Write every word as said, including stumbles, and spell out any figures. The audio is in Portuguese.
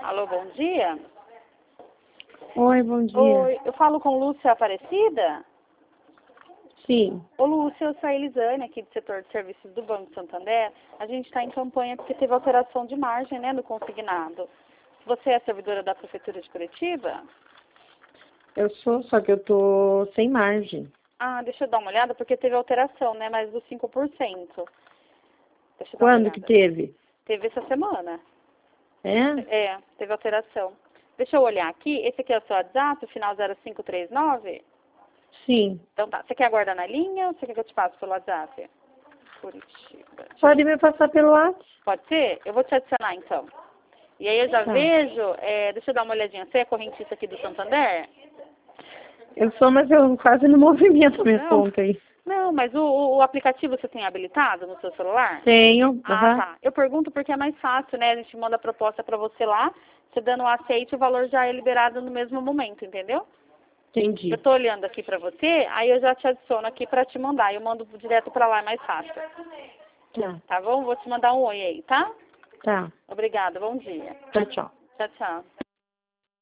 Alô, bom dia. Oi, bom dia. Oi, eu falo com Lúcia Aparecida? Sim. Ô, Lúcia, eu sou a Elisane, aqui do setor de serviços do Banco Santander. A gente está em campanha porque teve alteração de margem, né, no consignado. Você é servidora da Prefeitura de Curitiba? Eu sou, só que eu tô sem margem. Ah, deixa eu dar uma olhada, porque teve alteração, né, mais dos cinco por cento. Deixa eu dar uma Quando olhada. que teve? Teve essa semana. É? É, teve alteração. Deixa eu olhar aqui. Esse aqui é o seu WhatsApp, o final zero cinco três nove? Sim. Então tá. Você quer aguardar na linha ou você quer que eu te passe pelo WhatsApp? Curitiba. Pode me passar pelo WhatsApp? Pode ser? Eu vou te adicionar então. E aí eu já Tá. vejo, é, deixa eu dar uma olhadinha. Você é correntista aqui do Santander? Eu sou, mas eu quase não movimento a minha Não. conta aí. Não, mas o, o aplicativo você tem habilitado no seu celular? Tenho. Ah, aham. tá. Eu pergunto porque é mais fácil, né? A gente manda a proposta pra você lá, você dando o aceite, o valor já é liberado no mesmo momento, entendeu? Entendi. Eu tô olhando aqui pra você, aí eu já te adiciono aqui pra te mandar. Eu mando direto pra lá, é mais fácil. Tá. Tá bom? Vou te mandar um oi aí, tá? Tá. Obrigada, bom dia. Tchau, tchau. Tchau, tchau.